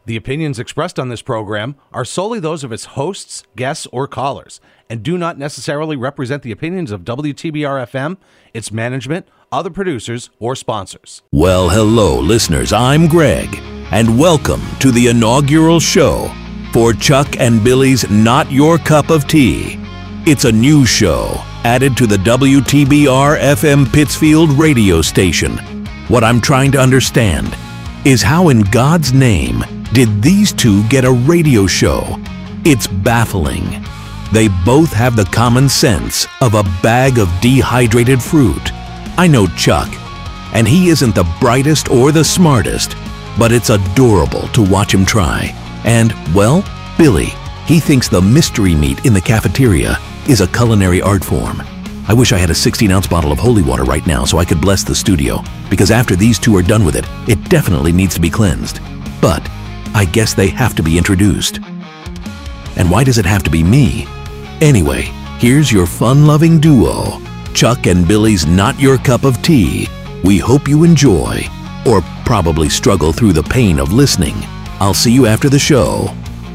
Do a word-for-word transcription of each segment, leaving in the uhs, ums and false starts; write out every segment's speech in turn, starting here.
The opinions expressed on this program are solely those of its hosts, guests, or callers, and do not necessarily represent the opinions of W T B R F M, its management, other producers, or sponsors. Well, hello, listeners. I'm Greg, and welcome to the inaugural show for Chuck and Billy's Not Your Cup of Tea. It's a new show added to the W T B R F M Pittsfield radio station. What I'm trying to understand is how in God's name did these two get a radio show? It's baffling. They both have the common sense of a bag of dehydrated fruit. I know Chuck, and he isn't the brightest or the smartest, but it's adorable to watch him try. And, well, Billy, he thinks the mystery meat in the cafeteria is a culinary art form. I wish I had a sixteen ounce bottle of holy water right now so I could bless the studio, because after these two are done with it, it definitely needs to be cleansed. But I guess they have to be introduced. And why does it have to be me? Anyway, here's your fun-loving duo, Chuck and Billy's Not Your Cup of Tea. We hope you enjoy, or probably struggle through the pain of listening. I'll see you after the show.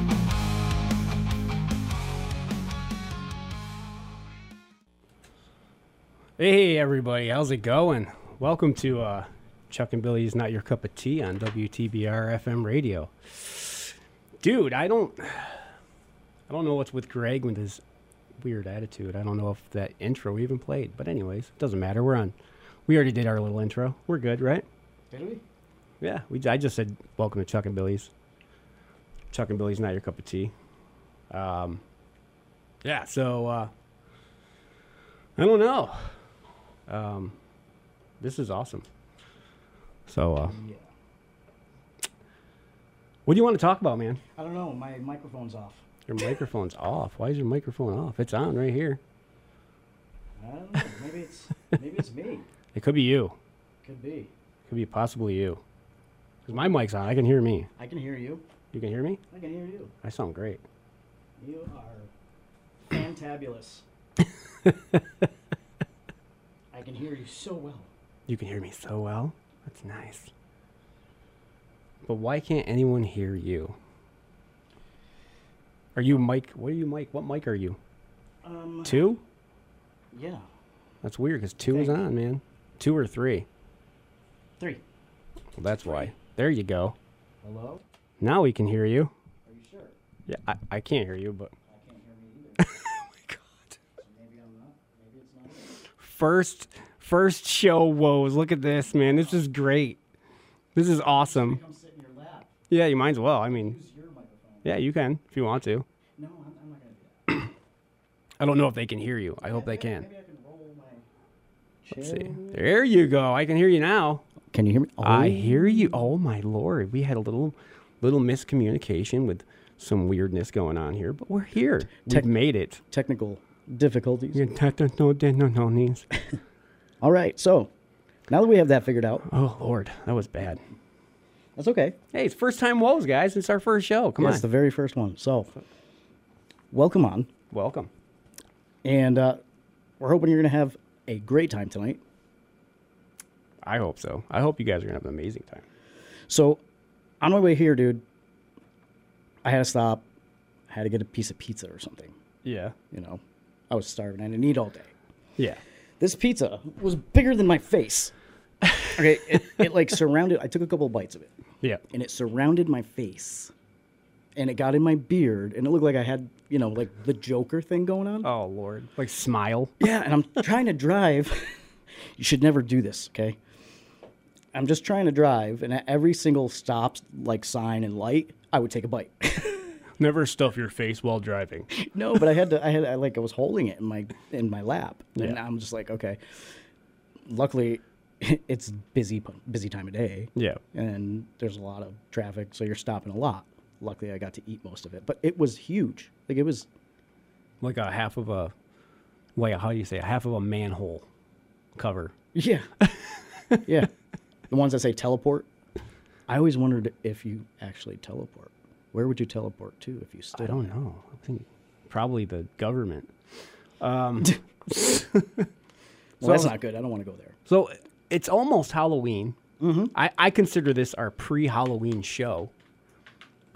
Hey everybody, how's it going? Welcome to uh, Chuck and Billy's Not Your Cup of Tea on W T B R F M radio. Dude, I don't I don't know what's with Greg with his weird attitude. I don't know if that intro even played, but anyways, doesn't matter. We're on. We already did our little intro. We're good, right? Did we? Yeah, we I just said welcome to Chuck and Billy's. Chuck and Billy's Not Your Cup of Tea. Um Yeah, so uh I don't know. Um, this is awesome. So, uh, Yeah. what do you want to talk about, man? I don't know. My microphone's off. Your microphone's off. Why is your microphone off? It's on right here. I don't know. Maybe it's maybe it's me. It could be you. Could be. Could be possibly you. Because my mic's on. I can hear me. I can hear you. You can hear me? I can hear you. I sound great. You are fantabulous. I can hear you so well. You can hear me so well. That's nice. But why can't anyone hear you? Are you mic? What are you mic? What mic are you? Um. Two? Yeah. That's weird because two is Think. on, man. Two or three. Three. Well, that's why. There you go. Hello. Now we can hear you. Are you sure? Yeah, I, I can't hear you, but I can't hear me either. oh my god. So maybe I'm not. Maybe it's not. First first show woes. Look at this, man. This is great. This is awesome. Come sit in your lap. Yeah, you might as well. I mean, Use your microphone. yeah, you can if you want to. No, I'm, I'm not gonna do that. I don't know if they can hear you. I hope they Maybe- can. Maybe I can roll my. Let's chair. see. There you go. I can hear you now. Can you hear me? I hear you. Oh my lord. We had a little little miscommunication with some weirdness going on here, but we're here. Tech- We've made it. Technical difficulties. Yeah, no, no, no, no, no. All right, so now that we have that figured out, Oh lord, that was bad. that's okay. Hey, it's first time woes, guys. It's our first show. Come Yeah, on. it's the very first one. So, welcome on, Welcome. and uh, we're hoping you're going to have a great time tonight. I hope so. I hope you guys are gonna have an amazing time. So, on my way here, dude, I had to stop. I had to get a piece of pizza or something. Yeah. You know, I was starving. I didn't eat all day. Yeah. This pizza was bigger than my face. Okay, it, it like surrounded. I took a couple of bites of it, Yeah. and it surrounded my face, and it got in my beard, and it looked like I had, you know, like the Joker thing going on. Oh lord. Like smile. Yeah, and I'm trying to drive. You should never do this, okay? I'm just trying to drive, and at every single stop, like sign and light, I would take a bite. Never stuff your face while driving. No, but I had to. I had I, like I was holding it in my in my lap, and Yeah. I'm just like, okay. Luckily, it's busy busy time of day. Yeah. And there's a lot of traffic, so you're stopping a lot. Luckily, I got to eat most of it, but it was huge. Like it was. Like a half of a wait, how do you say a half of a manhole cover. Yeah. Yeah. The ones that say teleport. I always wondered if you actually teleport. Where would you teleport to if you stood? I don't know. I think probably the government. Um, Well, that's So- not good. I don't want to go there. so it's almost Halloween. Mm-hmm. I, I consider this our pre-Halloween show.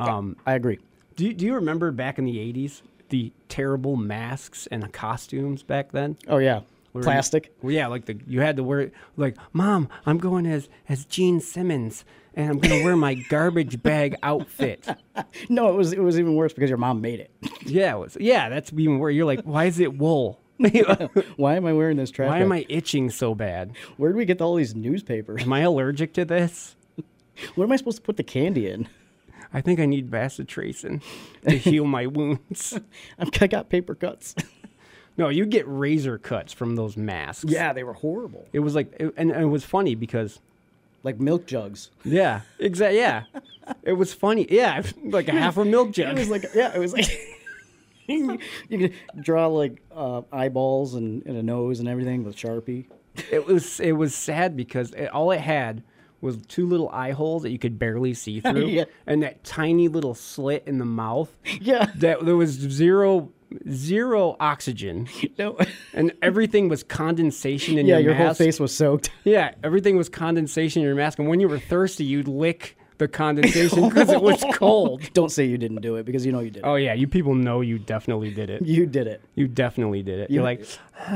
Um, I agree. do you- do you remember back in the eighties the terrible masks and the costumes back then? Oh yeah, Where plastic. You, well, yeah, like the you had to wear like, Mom, I'm going as as Gene Simmons, and I'm gonna wear my garbage bag outfit. No, it was it was even worse because your mom made it. Yeah, it was, yeah, that's even where you're like, why is it wool? Why am I wearing this trash? Why bag? am I itching so bad? Where do we get all these newspapers? Am I allergic to this? Where am I supposed to put the candy in? I think I need bacitracin to heal my wounds. I've I got paper cuts. No, you get razor cuts from those masks. Yeah, they were horrible. It was like, it, and, and it was funny because, Like milk jugs. yeah, exactly, yeah. It was funny. Yeah, like a half a milk It jug. was like yeah, it was like you could draw like uh, eyeballs and, and a nose and everything with Sharpie. It was it was sad because it, all it had was two little eye holes that you could barely see through, Yeah. and that tiny little slit in the mouth. Yeah. That there was zero zero oxygen, No. and everything was condensation in Yeah, your your whole mask. face was soaked. Yeah, everything was condensation in your mask, and when you were thirsty, you'd lick the condensation because it was cold. Don't say you didn't do it because you know you did it. Oh yeah, you people know you definitely did it. You did it. You definitely did it. You're like,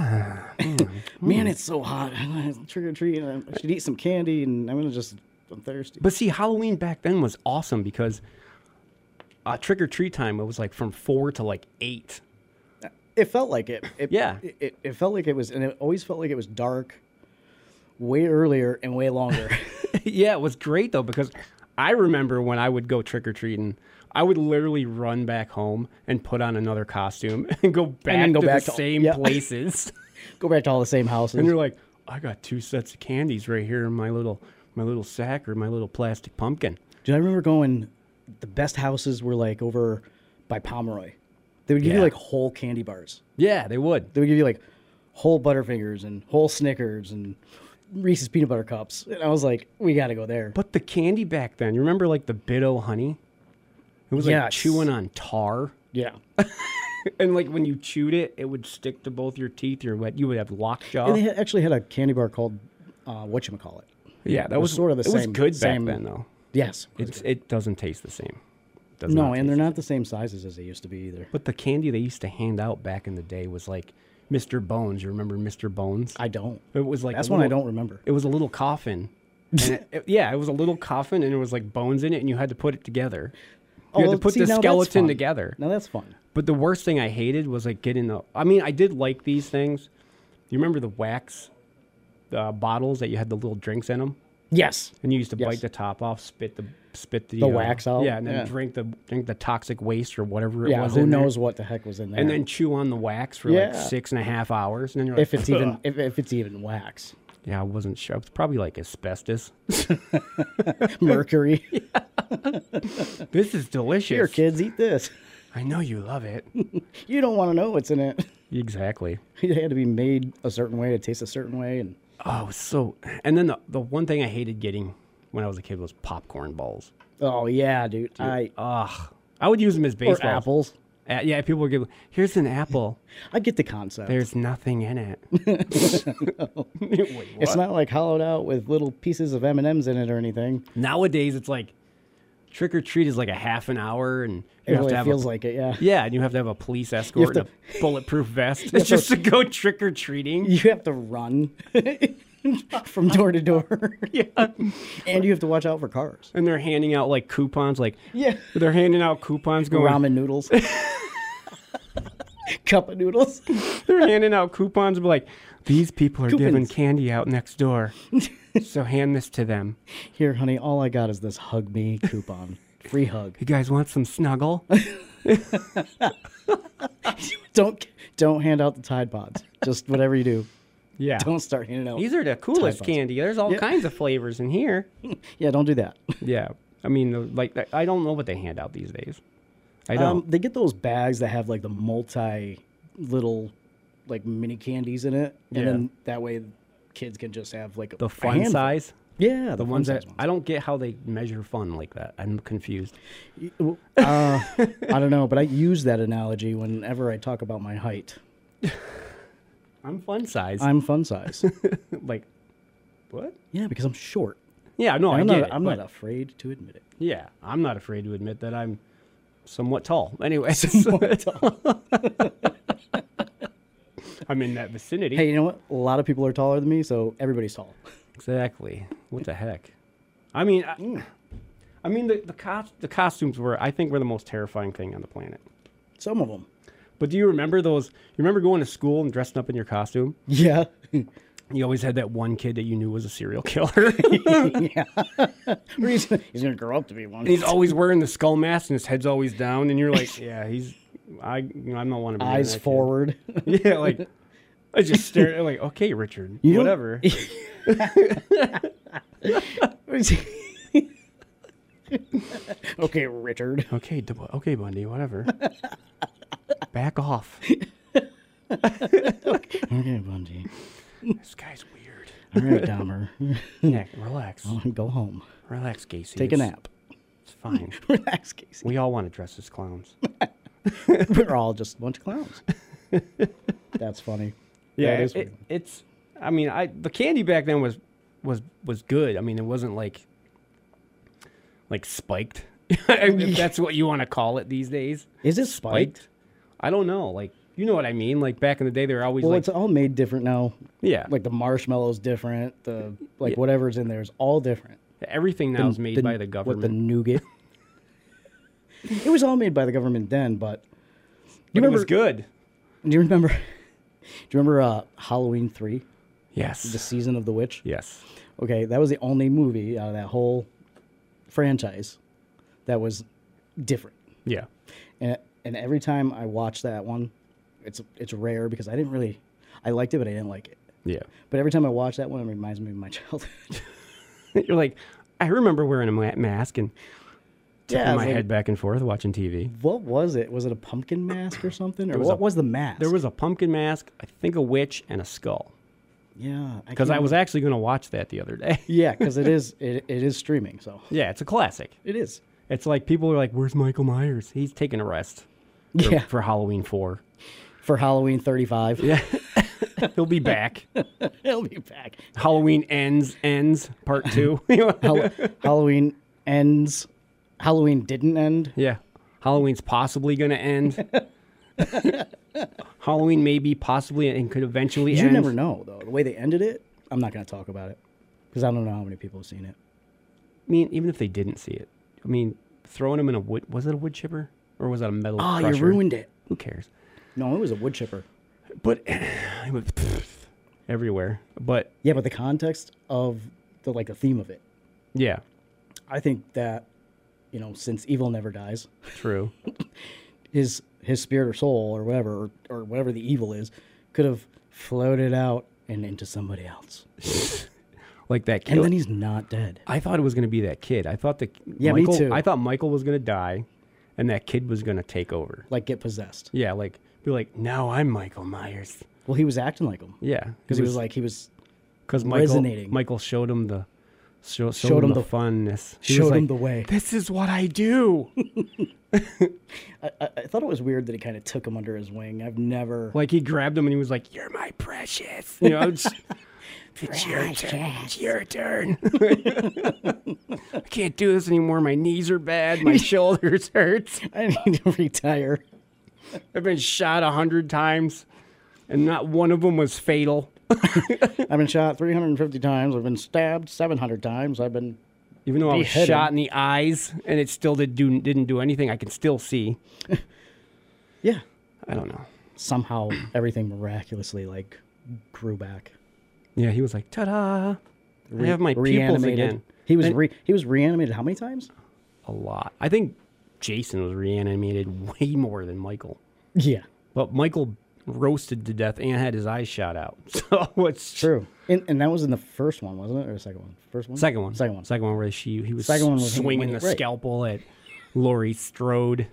Man, it's so hot. Trick or treat. I should eat some candy, and I'm gonna just. I'm thirsty. but see, Halloween back then was awesome because uh, trick or treat time, it was like from four to like eight. It felt like it. it Yeah. It, it, it felt like it was, and it always felt like it was dark, way earlier and way longer. Yeah, it was great though because I remember when I would go trick or treating, I would literally run back home and put on another costume and go back then go to back the to- same yeah. places. Go back to all the same houses. And you're like, I got two sets of candies right here in my little my little sack or my little plastic pumpkin. Dude, I remember going. The best houses were like over by Pomeroy. They would give you Yeah. like whole candy bars. Yeah, they would. They would give you like whole Butterfingers and whole Snickers and Reese's peanut butter cups. And I was like, we got to go there. But the candy back then, you remember like the Bit-O honey? It was like Yes. chewing on tar. Yeah. And like when you chewed it, it would stick to both your teeth. Or what you would have lockjaw. And they had, actually had a candy bar called uh, whatchamacallit. Yeah, that It was was sort of the It was same- good same- back then, though. Yes. It's it doesn't taste the same. Does No, not and they're taste- not the same sizes as they used to be either. But the candy they used to hand out back in the day was like Mister Bones. You remember Mister Bones? I don't. It was like That's a one I little- don't remember. It was a little coffin. And it, it- yeah, it was a little coffin, and there was like bones in it, and you had to put it together. You Oh, had to well, put see, the now that's skeleton fun. together. Now that's fun. But the worst thing I hated was like getting the. I mean, I did like these things. You remember the wax uh, bottles that you had the little drinks in them, Yes. and you used to Yes. bite the top off, spit the spit the, The uh, wax out? yeah, and then Yeah. drink the drink the toxic waste or whatever it Yeah. was. Who in there. knows what the heck was in there? And then chew on the wax for Yeah. like six and a half hours, and then you're like, if it's even "Ugh." if, if it's even wax, Yeah, I wasn't sure. It was probably like asbestos. mercury. This is delicious. Here, kids, eat this. I know you love it. You don't want to know what's in it. Exactly. It had to be made a certain way to taste a certain way, and Oh, so. And then the the one thing I hated getting when I was a kid was popcorn balls. oh yeah, dude. I Ugh. I would use them as or baseballs. apples. Uh, yeah, people would give. Here's an apple. I get the concept. There's nothing in it. Wait, what? It's not like hollowed out with little pieces of M and M's in it or anything. Nowadays, it's like trick or treat is like a half an hour, and It you have really to have feels a, like it. Yeah. yeah, and you have to have a police escort to- and a bulletproof vest. It's just to go trick or treating. You have to run from door to door. Yeah. And you have to watch out for cars. And they're handing out like coupons, like Yeah. they're handing out coupons going. Ramen noodles. Cup of noodles. They're handing out coupons, but like these people are giving Coupons. candy out next door, so hand this to them. Here, honey, all I got is this hug me coupon. Free hug. You guys want some snuggle? Don't don't hand out the Tide Pods. Just whatever you do. Yeah. Don't start handing out. These are the coolest Pods. candy. There's all Yeah. kinds of flavors in here. Yeah, don't do that. Yeah. I mean, like I don't know what they hand out these days. I don't. Um, they get those bags that have like the multi little like mini candies in it, and Yeah. then that way kids can just have like a, the a fun handful. size. Yeah, The fun ones that size I don't get how they measure fun like that. I'm confused. Uh, I don't know, but I use that analogy whenever I talk about my height. I'm fun size. I'm fun size. like, what? Yeah, because I'm short. Yeah, no, And I I'm get not. it. I'm but- not afraid to admit it. Yeah, I'm not afraid to admit that I'm somewhat tall. Anyway, I'm in that vicinity. Hey, you know what? A lot of people are taller than me, so everybody's tall. Exactly. What the heck? I mean, I, I mean the the, cos- the costumes were, I think, were the most terrifying thing on the planet. Some of them. But do you remember those? You remember going to school and dressing up in your costume? Yeah. You always had that one kid that you knew was a serial killer. yeah. he's, he's gonna grow up to be one. And he's always wearing the skull mask and his head's always down, and you're like, yeah, he's. I, you know, I'm not one to be near Eyes that kid. forward. Yeah, like I just stare like, okay, Richard, You know- whatever. Okay, Richard. Okay, D- okay, Bundy, whatever. Back off. Okay, Bundy. This guy's weird. All right, Dahmer. Yeah, relax. Go home. Relax, Casey. Take a It's- nap. It's fine. Relax, Casey. We all want to dress as clowns. We're all just a bunch of clowns. That's funny. Yeah, That is it, funny. it's. I mean, I the candy back then was was was good. I mean, it wasn't like like spiked. If that's what you want to call it these days. Is it spiked? I don't know. Like, you know what I mean? Like back in the day, they were always Well, like, it's all made different now. yeah, Like the marshmallow's different. The like Yeah. whatever's in there is all different. everything now is made by the government. What the nougat? It was all made by the government then, but But you it was remember? good. Do you remember? Do you remember uh, Halloween three, Yes. the season of the witch? Yes. Okay, that was the only movie out of that whole franchise that was different. Yeah. And and every time I watch that one, it's it's rare because I didn't really, I liked it, but I didn't like it. Yeah. But every time I watch that one, it reminds me of my childhood. You're like, I remember wearing a ma- mask and tipping Yeah, it's my like- head back and forth watching T V. What was it? Was it a pumpkin mask or something? Or was what a- was the mask? There was a pumpkin mask, I think a witch, and a skull. yeah, Because I was actually going to watch that the other day. yeah, because it is it, it is streaming, so Yeah, it's a classic. it is. It's like people are like, "Where's Michael Myers? He's taking a rest for, Yeah, for Halloween four. for Halloween thirty-five. Yeah, he'll be back. He'll be back. Halloween ends ends part two. Hall- Halloween ends. Halloween didn't end. Yeah, Halloween's possibly going to end. Halloween maybe possibly and could eventually You end. never know though. The way they ended it, I'm not going to talk about it because I don't know how many people have seen it. I mean, even if they didn't see it, I mean, throwing them in a wood was it a wood chipper or was it a metal Oh, crusher? you ruined it. Who cares? No, it was a wood chipper. But it was everywhere. But Yeah, but the context of the like the theme of it, yeah, I think that you know, since evil never dies, true. his his spirit or soul or whatever or, or whatever the evil is could have floated out and into somebody else, Like that kid. and then he's not dead. I thought it was going to be that kid. I thought the Yeah, me Michael, too. I thought Michael was going to die, and that kid was going to take over. Like get possessed. Yeah, like be like, now I'm Michael Myers. Well, he was acting like him Yeah, because he was like he was because Michael resonating. Michael showed him the show, showed, Showed him him the, the- funness. He was showed him like, the way. This is what I do. I, I, I thought it was weird that he kind of took him under his wing. I've never. Like he grabbed him and he was like, "You're my precious." You know, it's, it's your turn. It's your turn. I can't do this anymore. My knees are bad. My shoulders hurts. I need to retire. I've been shot a hundred times, and not one of them was fatal. I've been shot three hundred fifty times. I've been stabbed seven hundred times. I've been. Even though I was Beheaded. shot in the eyes and it still did do, didn't do anything, I can still see. Yeah. I don't know. Somehow everything miraculously like grew back. Yeah, he was like, "Ta-da! I Re- have my pupils reanimated. again." He was And- re- he was reanimated how many times? A lot. I think Jason was reanimated way more than Michael. Yeah. But Michael roasted to death and had his eyes shot out. So it's True. And, and that was in the first one, wasn't it? Or the second one? First one? Second one. Second one. Second one where she he was Second one was swinging when he- the right. scalpel at Laurie Strode.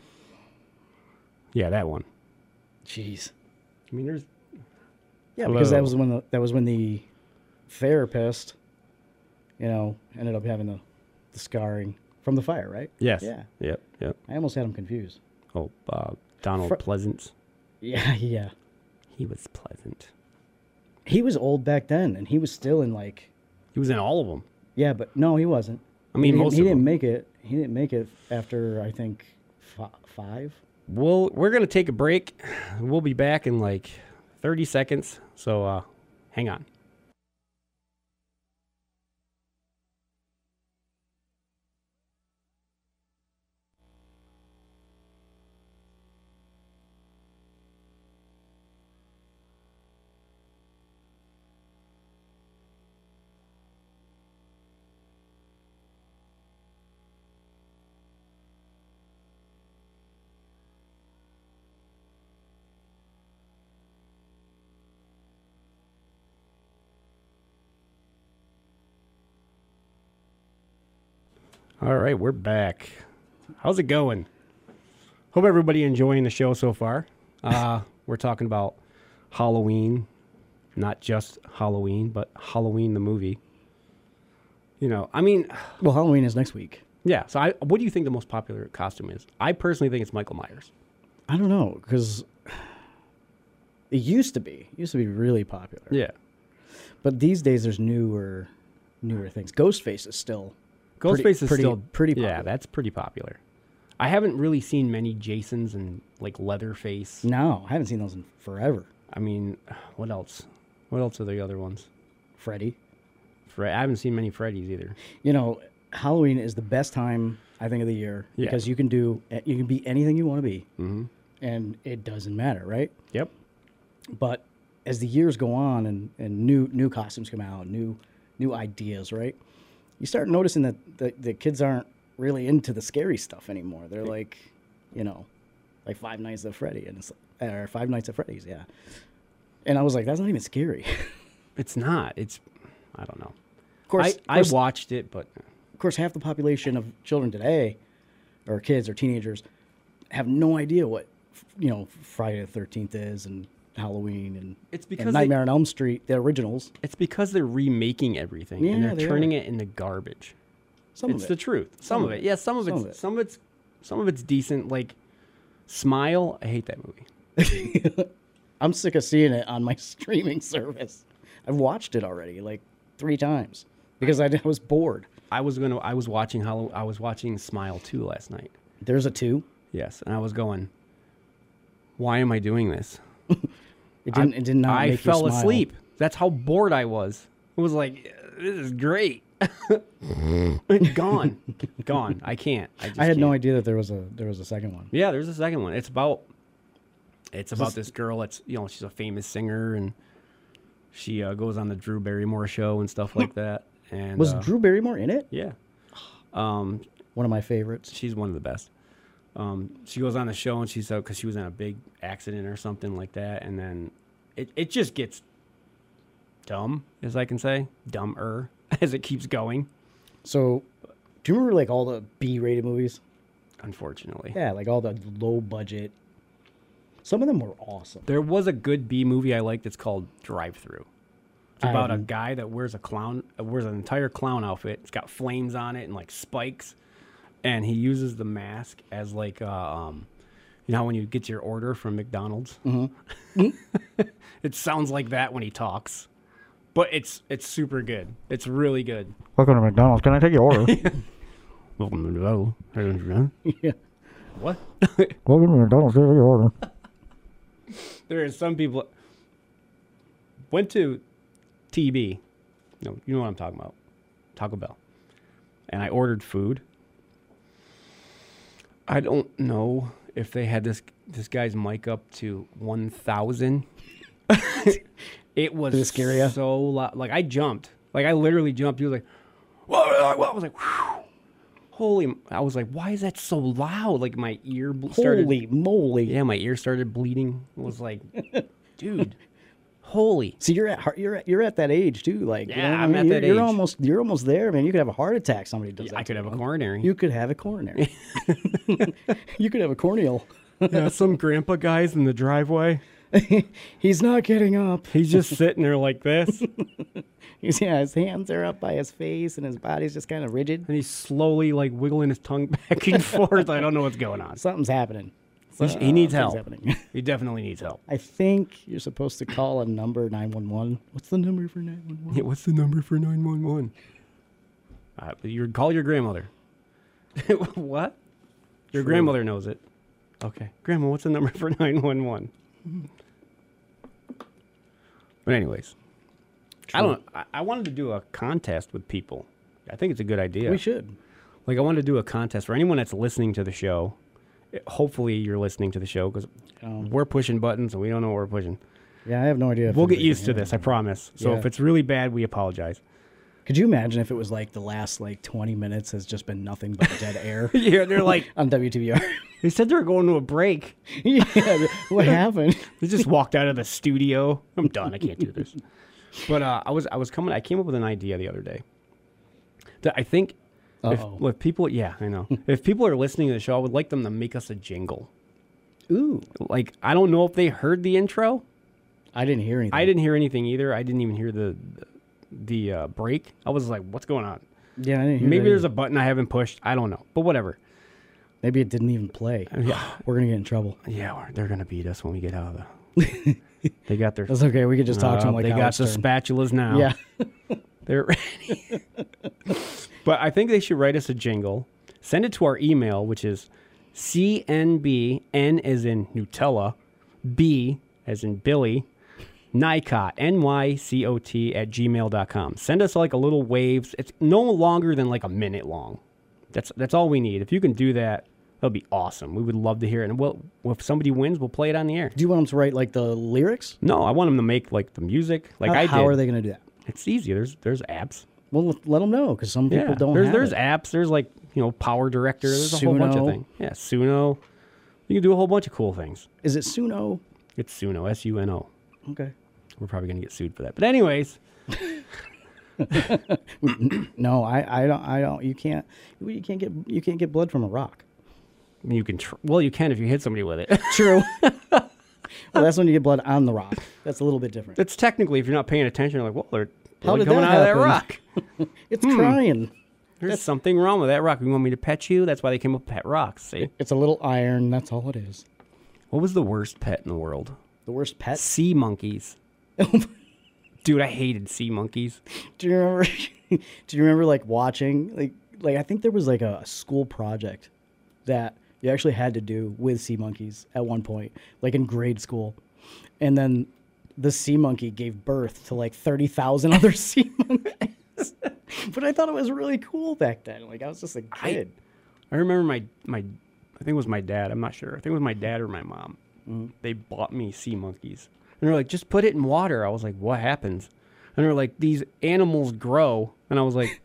Yeah, that one. Jeez. I mean, there's Yeah, because that Hello. was when the that was when the therapist, you know, ended up having the, the scarring from the fire, right? yes. Yeah. Yep. Yep. I almost had him confused. Oh, uh, Donald Fr- Pleasance. Yeah, yeah. He was pleasant. He was old back then, and he was still in like He was in all of them. Yeah, but no, he wasn't. I mean, he most didn't, he of didn't them. make it. He didn't make it after I think f- five. We'll, we're going to take a break. We'll be back in like thirty seconds. So uh, hang on. All right, we're back. How's it going? Hope everybody enjoying the show so far. Uh, we're talking about Halloween, not just Halloween, but Halloween the movie. You know, I mean, Well, Halloween is next week. yeah. So, I, what do you think the most popular costume is? I personally think it's Michael Myers. I don't know because it used to be. It used to be really popular. Yeah, But these days, there's newer, newer things. Ghostface is still. Ghostface pretty, is pretty, still pretty Yeah, popular. that's pretty popular. I haven't really seen many Jasons and like Leatherface. No, I haven't seen those in forever. I mean, what else? What else are the other ones? Freddy. Fre- I haven't seen many Freddys either. You know, Halloween is the best time I think of the year Yeah. because you can do you can be anything you want to be, mm-hmm. and it doesn't matter, right? Yep. But as the years go on and, and new new costumes come out, new new ideas, right? You start noticing that the, the kids aren't really into the scary stuff anymore. They're like, you know, like Five Nights at Freddy and it's, or Five Nights at Freddy's, yeah. And I was like, that's not even scary. It's not. It's, I don't know. Of course, I, of I course, watched it, but of course, half the population of children today, or kids or teenagers, have no idea what, you know, Friday the thirteenth is and Halloween and, It's and because they- Nightmare on Elm Street, the originals. it's because they're remaking everything and Yeah, they're they turning are. it into garbage. Some It's of the it. truth. Some, of it. Yeah, some of Some it's of it. some of it's some of it's decent. Like Smile, I hate that movie. I'm sick of seeing it on my streaming service. I've watched it already like three times because I, I was bored. I was gonna. I was watching Hallow- I was watching Smile two last night. There's a two. Yes, and I was going, why am I doing this? It didn't. it did not. I make you fell smile. asleep. That's how bored I was. It was like, this is great. Gone, gone. I can't. I, just I had no can't. idea that there was a there was a second one. Yeah, there's a second one. It's about. It's about this- this girl. That's you know she's a famous singer and she uh, goes on the Drew Barrymore show and stuff like that. And Was uh, Drew Barrymore in it? yeah, um, One of my favorites. she's one of the best. Um, she goes on the show and she's because she was in a big accident or something like that, and then it, it just gets dumb, as I can say, dumber as it keeps going. So, do you remember like all the B-rated movies? Unfortunately, Yeah, like all the low budget. Some of them were awesome. there was a good B movie I liked. It's called Drive Through. It's I about a haven't- guy that wears a clown, uh, wears an entire clown outfit. It's got flames on it and like spikes, and he uses the mask as like, uh, um, you know, how when you get your order from McDonald's, mm-hmm. It sounds like that when he talks, but it's it's super good. It's really good. Welcome to McDonald's. Can I take your order? Welcome to the Yeah. What? Welcome to McDonald's. Can I take your order? There are some people went to T B. No, you know what I'm talking about. Taco Bell. And I ordered food. I don't know if they had this this guy's mic up to one thousand. It was Did it scare ya? so loud. Like I jumped. Like I literally jumped. He was like, whoa, whoa. I was like, whew. Holy. I was like, why is that so loud? Like my ear bl- started. Holy moly! Yeah, my ear started bleeding. It was like, dude, holy. See, you're at heart- you're at, you're at that age too. Like, you Yeah, know what I I'm mean? at you're, that you're age. almost you're almost there, man. You could have a heart attack. Somebody does that. I could to have a you. coronary. You could have a coronary. You could have a corneal. Yeah, some grandpa guy's in the driveway. He's not getting up. He's just sitting there like this, and He's, yeah, his hands are up by his face, and his body's just kind of rigid. he's slowly like wiggling his tongue back and forth. I don't know what's going on. Something's happening. He's- he needs Something's help. happening. He definitely needs help. I think you're supposed to call a number nine one one. What's the number for nine one one? Yeah, what's the number for nine one one? Uh, you call your grandmother. What? Your True. grandmother knows it. Okay. Grandma, what's the number for nine one one? But anyways, True. I don't. I, I wanted to do a contest with people. I think it's a good idea. We should. Like, I wanted to do a contest for anyone that's listening to the show. Hopefully, you're listening to the show because um, we're pushing buttons and we don't know what we're pushing. Yeah, I have no idea. We'll get used to this, I promise. So yeah. if it's really bad, we apologize. Could you imagine if it was like the last like twenty minutes has just been nothing but dead air? Yeah, they're like on W T B R. They said they were going to a break. Yeah, what happened? They just walked out of the studio. I'm done. I can't do this. But uh, I was I was coming. I came up with an idea the other day that I think if, if people, yeah, I know. If people are listening to the show, I would like them to make us a jingle. Ooh, like I don't know if they heard the intro. I didn't hear anything. I didn't hear anything either. I didn't even hear the the, the uh, break. I was like, "What's going on?" Yeah, I didn't hear Maybe there's either. a button I haven't pushed. I don't know, but whatever. Maybe it didn't even play. Yeah, we're gonna get in trouble. Yeah, we're, they're gonna beat us when we get out of the. They got their. That's okay. We could just talk uh, to them like they got the spatulas now. Yeah, they're ready. But I think they should write us a jingle. Send it to our email, which is C N B N as in Nutella, B as in Billy, Nycot, N Y C O T at gmail dot com. Send us like a little wave. It's no longer than like a minute long. That's that's all we need. If you can do that, that'll be awesome. We would love to hear it. And we'll, if somebody wins, we'll play it on the air. Do you want them to write like the lyrics? No, I want them to make like the music like how, I did. How are they going to do that? It's easy. There's there's apps. Well, let them know because some people yeah, don't there's, have There's it. apps. There's like, you know, Power Director. There's a Suno. whole bunch of things. Yeah, Suno. You can do a whole bunch of cool things. Is it Suno? It's Suno, S U N O. Okay. We're probably going to get sued for that. But anyways. No, I, I don't. I don't. You can't. You can't get. You can't get blood from a rock. You can. Tr- well, you can if you hit somebody with it. True. Well, that's when you get blood on the rock. That's a little bit different. It's technically, if you're not paying attention, you're like, well, they're How did coming that out happen? of that rock. It's hmm. crying. There's that's... something wrong with that rock. You want me to pet you? That's why they came up with pet rocks. See? It's a little iron. That's all it is. What was the worst pet in the world? The worst pet? Sea monkeys. Dude, I hated sea monkeys. Do you remember? Do you remember like watching like like I think there was like a, a school project that you actually had to do with sea monkeys at one point, like in grade school, and then the sea monkey gave birth to like thirty thousand other sea monkeys. But I thought it was really cool back then. Like I was just a kid. I, I remember my my I think it was my dad. I'm not sure. I think it was my dad or my mom. Mm-hmm. They bought me sea monkeys. And they're like, just put it in water. I was like, what happens? And they're like, these animals grow. And I was like,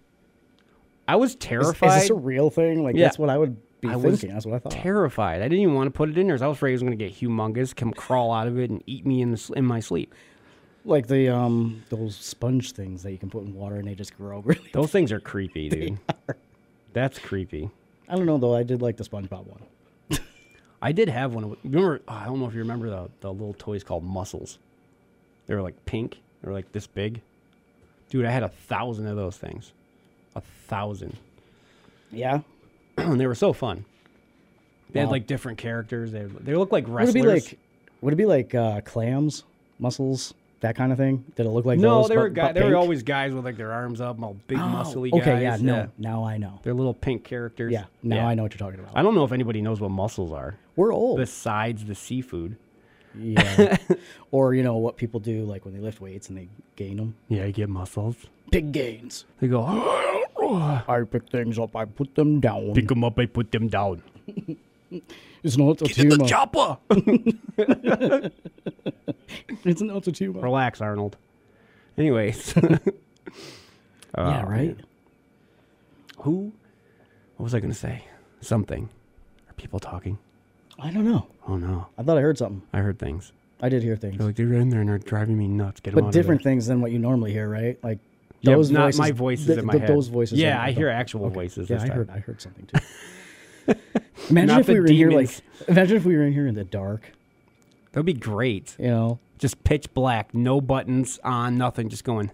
I was terrified. Is, is this a real thing? Like, yeah. That's what I would be I thinking. That's what I thought. Terrified. I didn't even want to put it in there. I was afraid it was going to get humongous, come crawl out of it, and eat me in the, in my sleep. Like the um those sponge things that you can put in water and they just grow really. Those things are creepy, dude. That's creepy. I don't know, though. I did like the SpongeBob one. I did have one. Remember, oh, I don't know if you remember the, the little toys called Mussels. They were like pink. They were like this big. Dude, I had a thousand of those things. A thousand. Yeah? And they were so fun. They wow. had like different characters. They they looked like wrestlers. Would it be like, would it be like uh, clams, mussels, that kind of thing? Did it look like no, those? they but, were guys. They were always guys with like their arms up, all big, oh, muscly okay, guys. Okay, yeah, no, yeah. now I know. They're little pink characters. Yeah, now yeah. I know what you're talking about. I don't know if anybody knows what mussels are. We're old. Besides the seafood. Yeah. Or, you know, what people do, like when they lift weights and they gain them. Yeah, you get muscles. Big gains. They go, I pick things up, I put them down. Pick them up, I put them down. It's not a Get in the chopper. It's not a tumor. Relax, Arnold. Anyways. uh, yeah, right? Man. Who? What was I going to say? Something. Are people talking? I don't know. Oh, no. I thought I heard something. I heard things. I did hear things. They're like, they're in there and they're driving me nuts. Get them But different things than what you normally hear, right? Like yeah, those not voices. my voices the, in my the, head. Those voices. Yeah, I hear actual okay. voices. Yeah, this I time. heard. I heard something too. Imagine not if we were demons. in here like. Imagine if we were in here in the dark. That'd be great. You know, just pitch black, no buttons on, nothing, just going.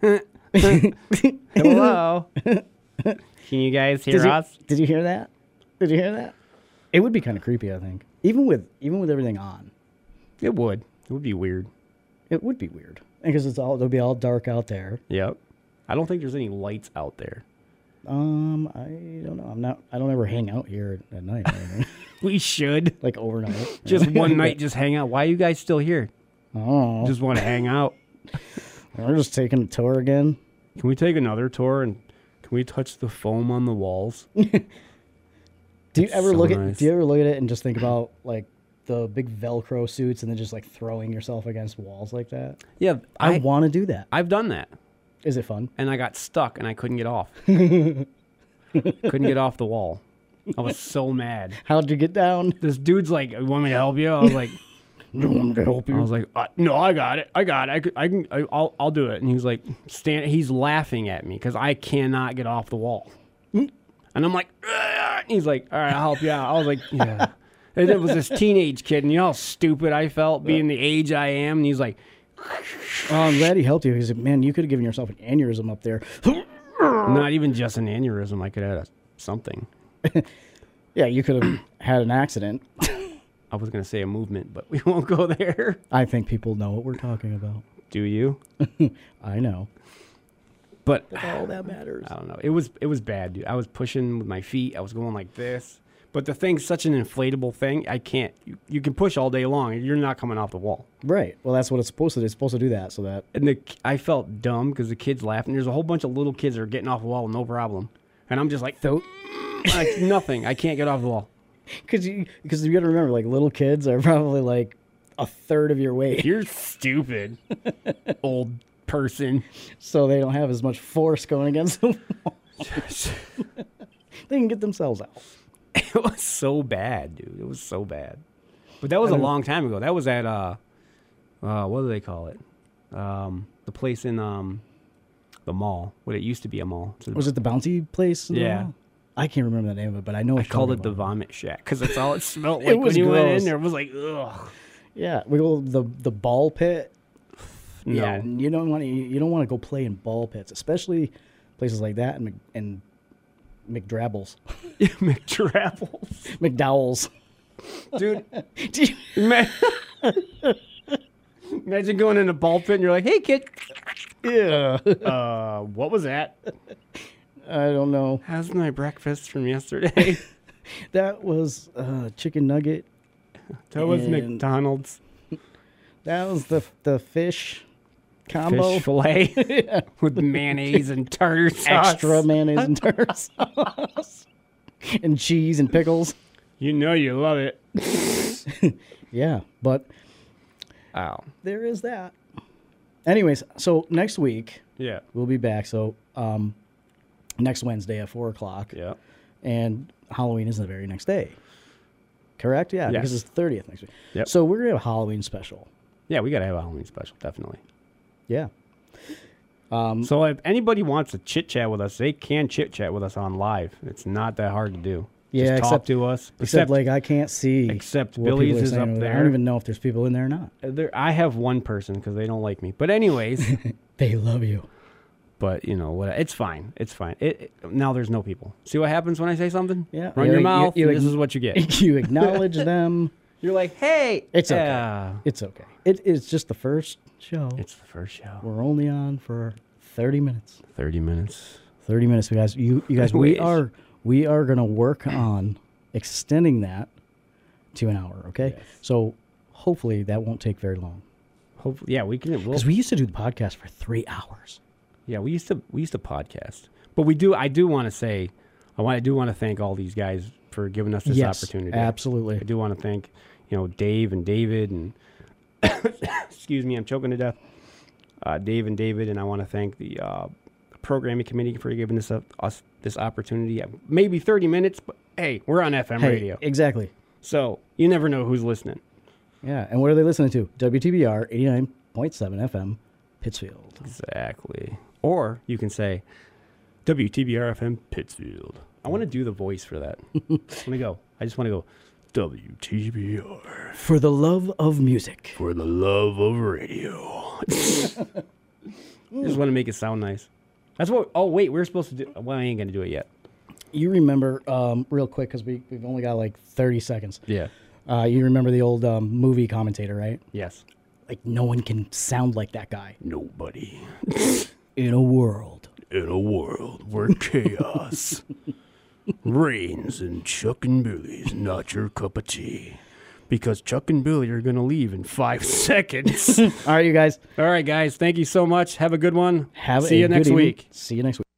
Hello. Can you guys hear did us? You, did you hear that? Did you hear that? It would be kind of creepy, I think. Even with even with everything on. It would. It would be weird. It would be weird. Because it's all it'll be all dark out there. Yep. I don't think there's any lights out there. Um, I don't know. I'm not. I don't ever hang out here at night. We should. Like overnight. Just one night, just hang out. Why are you guys still here? Oh, Just want to hang out. we're just taking a tour again. Can we take another tour and can we touch the foam on the walls? Do you ever so look nice. at? Do you ever look at it and just think about like the big Velcro suits and then just like throwing yourself against walls like that? Yeah, I, I, want to do that. I've done that. Is it fun? And I got stuck and I couldn't get off. couldn't get off the wall. I was so mad. How'd you get down? This dude's like, "You want me to help you?" I was like, You want me to help I was like, uh, "No, I got it. I got it. I, could, I can. I, I'll. I'll do it." And he was like, "Stand." He's laughing at me because I cannot get off the wall. And I'm like, "Ugh." He's like, "All right, I'll help you out." I was like, "Yeah." And it was this teenage kid, and you know how stupid I felt being the age I am. And he's like, Oh, I'm glad he helped you. He said, "Man, you could have given yourself an aneurysm up there." "Not even just an aneurysm. I could have had a, something." Yeah, you could have had an accident. I was gonna say a movement, but we won't go there. I think people know what we're talking about. Do you? I know. But All that matters. I don't know. It was it was bad, dude. I was pushing with my feet. I was going like this. But the thing's such an inflatable thing. I can't. You, you can push all day long. You're not coming off the wall. Right. Well, that's what it's supposed to do. It's supposed to do that so that And the I felt dumb because the kids laughing. There's a whole bunch of little kids that are getting off the wall, no problem. And I'm just like, so like nothing. I can't get off the wall. because you because you got to remember, like little kids are probably like a third of your weight, You're stupid, old person. so they don't have as much force going against the wall. They can get themselves out. It was so bad, dude. It was so bad. But that was a long time ago. That was at uh, uh, what do they call it? Um, the place in um, the mall. What it used to be a mall. It's a- Was it the bouncy place? in the Yeah. mall? I can't remember the name of it, but I know I what you're called talking it the about. vomit shack because that's all it smelled It like was when you went gross. in there. It was like, ugh. Yeah, we go the the ball pit. No. Yeah, you don't want to you don't want to go play in ball pits, especially places like that and Mc, and McDrabbles, McTravels. McDowell's. Dude, Do you- ima- imagine going in a ball pit and you're like, hey, kid. yeah, Uh, what was that? I don't know. How's my breakfast from yesterday? That was uh, chicken nugget. That was And- McDonald's That was the the fish combo. fish fillet with mayonnaise and tartar sauce. Extra mayonnaise and tartar sauce. And cheese and pickles. You know you love it. Yeah, but Ow. there is that. Anyways, so next week Yeah. we'll be back. So um, next Wednesday at four o'clock. Yeah. And Halloween is the very next day. Correct? Yeah, Yes. because it's the thirtieth next week. Yep. So we're going to have a Halloween special. Yeah, we got to have a Halloween special, definitely. Yeah. So if anybody wants to chit chat with us, they can chit chat with us on live. It's not that hard to do. Yeah, Just talk except- to us. Except, like, I can't see. except what Billy's people are is saying up over I there. don't even know if there's people in there or not. there, I have one person because they don't like me. But anyways, They love you. but you know what? It's fine. It's fine. It, it- now there's no people. See what happens when I say something? Yeah. Run You- your you- mouth. you and this ign- is what you get. You acknowledge them. You're like, hey, It's okay. yeah. It's okay. It, it's just the first show. It's the first show. We're only on for thirty minutes. Thirty minutes. thirty minutes, you guys. You, you guys, we Wish. are we are going to work on extending that to an hour, okay? Yes. So hopefully that won't take very long. Hopefully, yeah, we can. We'll, Because we used to do the podcast for three hours. yeah, we used to we used to podcast, but we do. I do want to say, I want. I do want to thank all these guys for giving us this Yes, opportunity. absolutely. I do want to thank, you know, Dave and David and excuse me, I'm choking to death. Uh, Dave and David, and I want to thank the uh, programming committee for giving us, uh, us this opportunity. Maybe thirty minutes, but hey, we're on F M Hey, radio, exactly. so you never know who's listening. Yeah, and what are they listening to? W T B R eighty-nine point seven F M, Pittsfield. Exactly. Or you can say W T B R F M Pittsfield. I want to do the voice for that. I want to go. I just want to go W T B R For the love of music. for the love of radio. Just want to make it sound nice. That's what. Oh wait, we're supposed to do. Well, I ain't gonna do it yet. You remember, um, real quick, because we, we've only got like thirty seconds. Yeah. Uh, you remember the old um, movie commentator, right? Yes. Like, no one can sound like that guy. Nobody. In a world In a world where chaos reigns and Chuck and Billy's not your cup of tea. Because Chuck and Billy are going to leave in five seconds. All right, you guys. All right, guys. Thank you so much. Have a good one. Have See a you next good evening. week. See you next week.